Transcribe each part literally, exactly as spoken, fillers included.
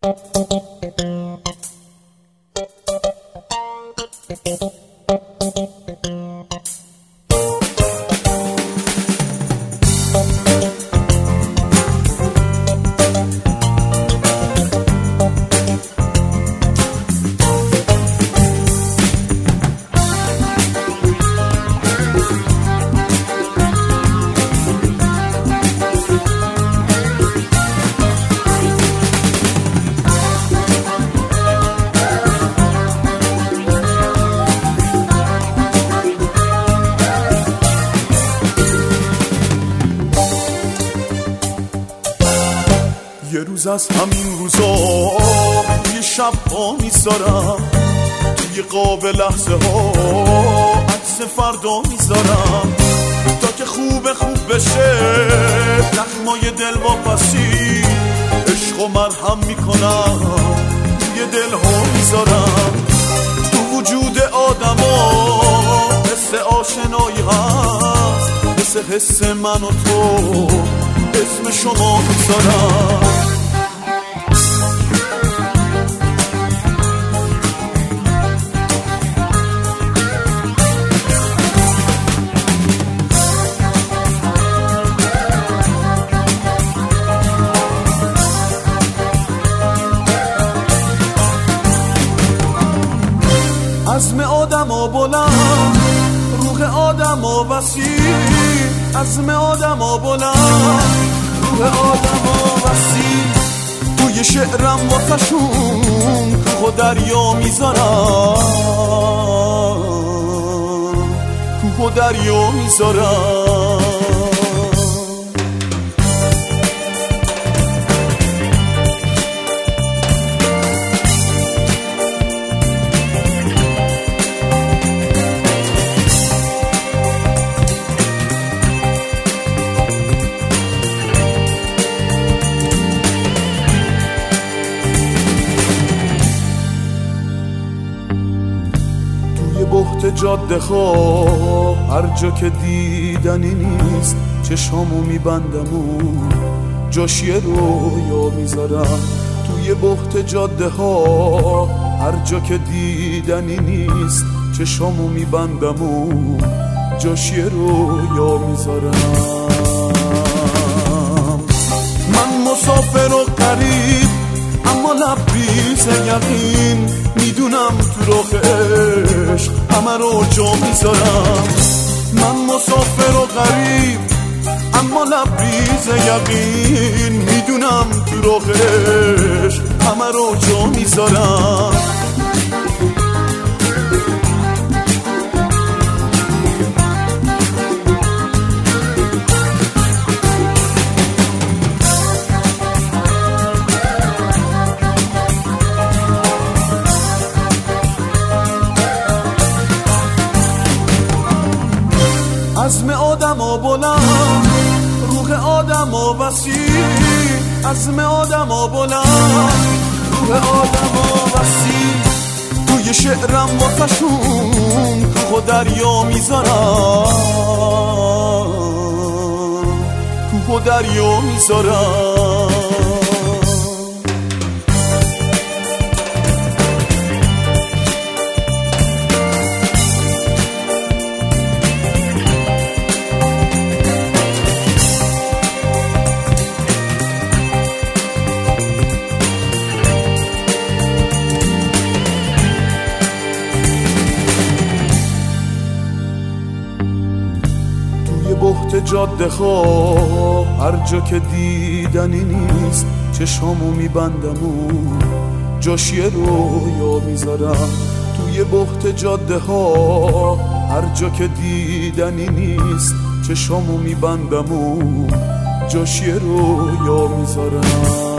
یه روز از همین روزا یه شب ها میذارم توی قاب لحظه ها عکس فردا میذارم تا که خوب خوب بشه زخمای دل واپسی عشق و مرهم میکنم توی دل ها میذارم تو وجود آدم ها حس آشنایی هست مثل حس من و تو اسم شما میذارم عزم آدم ها بلند روح آدم ها وسیع عزم آدم ها بلند روح آدم ها وسیع توی شعرم واسشون کوه و دریا میذارم کوه و دریا میذارم بحت جاده ها هر جا که دیدنی نیست چشامو میبندم و جاش یه رویا میذارم توی بحت جاده ها هر جا که دیدنی نیست چشامو میبندم و جاش یه رویا میذارم من مسافر و غریب اما لبریز یقین میدونم تو راه عشق همه رو جا میذارم من مسافر و غریب اما لبریز یقین میدونم تو راه عشق همه رو جا میذارم عزم آدم ها بلند روح آدم ها وسیع عزم آدم ها بلند روح آدم ها وسیع توی شعرم واسشون کوه و دریا میذارم کوه و دریا میذارم بحت جاده ها هر جا که دیدنی نیست چشامو میبندم و جاش یه رویا میذارم توی بحت جاده ها هر جا که دیدنی نیست چشامو میبندم و جاش یه رویا میذارم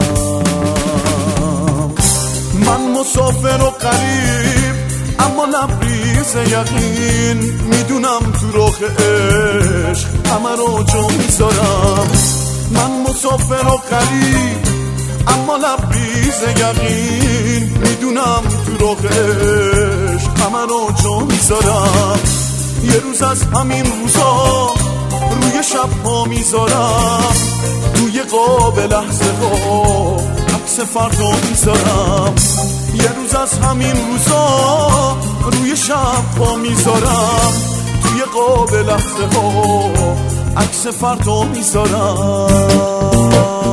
من مسافر و غریب اما لبریز یقین میدونم تو راه عشق همه رو جا میذارم من مسافر و غریب اما لبریز یقین میدونم تو راه عشق همه رو جا میذارم یه روز از همین روزا روی شب ها میذارم توی قاب لحظه ها عکس فردا میذارم. یه روز از همین روزا روی شب پا میذارم، توی قاب لحظه ها عکس فردا میذارم.